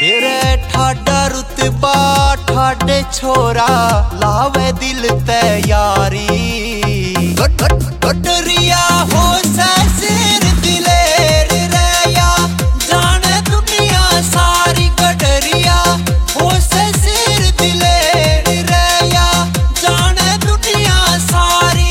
तेरे ठाडा रुतबा ठाडे छोरा लावे दिल तैयारी गडरिया हो सैर दिलेर रया जाने दुनिया सारी गडरिया हो सैर दिलेर रया जाने दुनिया सारी।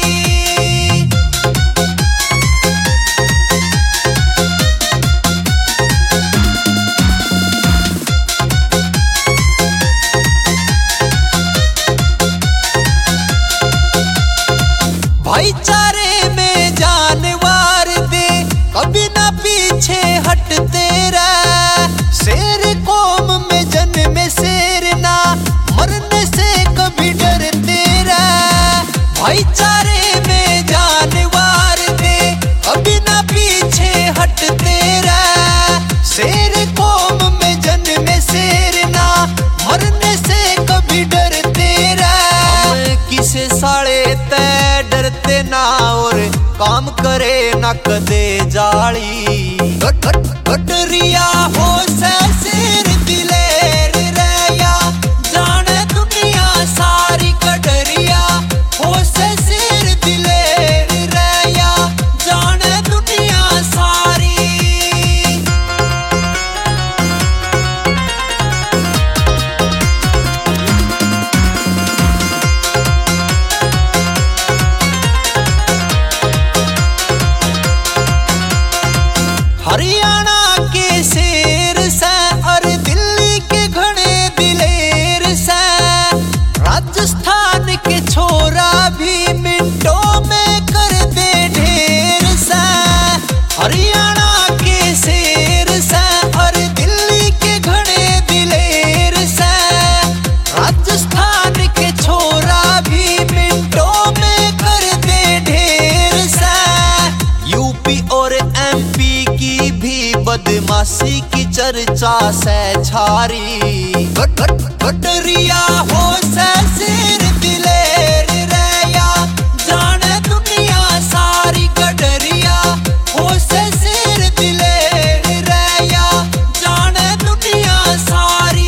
भाईचारे में जानवर दे कभी ना पीछे हटते रह शेर कौम में जन्म शेर ना मरने से कभी डरते रह। भाईचारे में जानवर दे कभी ना पीछे हटते रह शेर कौम में जन्म शेर ना मरने से कभी डरते रह। किसे साले तय डरते ना और काम करे ना कदे जाली गडरिया हो सैर दिलेर रया जाने दुनिया सारी गडरिया हो सैर दिलेर रया जाने दुनिया सारी। हरियाणा के शेर से और दिल्ली के घने दिलेर से राजस्थान के छोरा भी मिनटों में कर दे ढेर से। हरियाणा के शेर से और दिल्ली के घने दिलेर से राजस्थान के छोरा भी मिनटों में कर दे ढेर से। यूपी और एमपी की भी बदमाशी की चर्चा से छारी गडरिया हो सैर दिलेर रया जाने दुनिया सारी गडरिया हो सैर दिलेर रया जाने दुनिया सारी।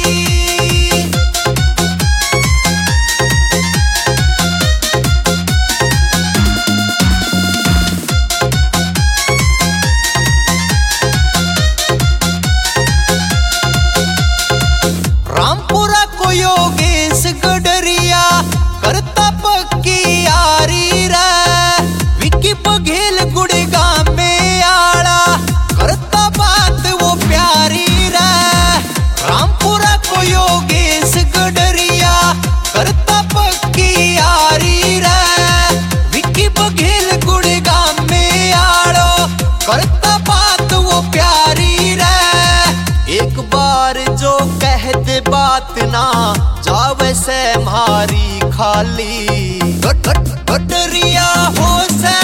रामपुरा को योगेश गडरिया करता पक्की यारी रे विकी बघेल गुड़गांव में आड़ा करता बात वो प्यारी रे। रामपुरा को योगेश गडरिया करता पक्की यारी रे विकी बघेल गुड़गांव में आड़ो करता बात वो प्यारी रे। एक बार जो कह दे बात ना जावे से मारी खाली गडरिया हो से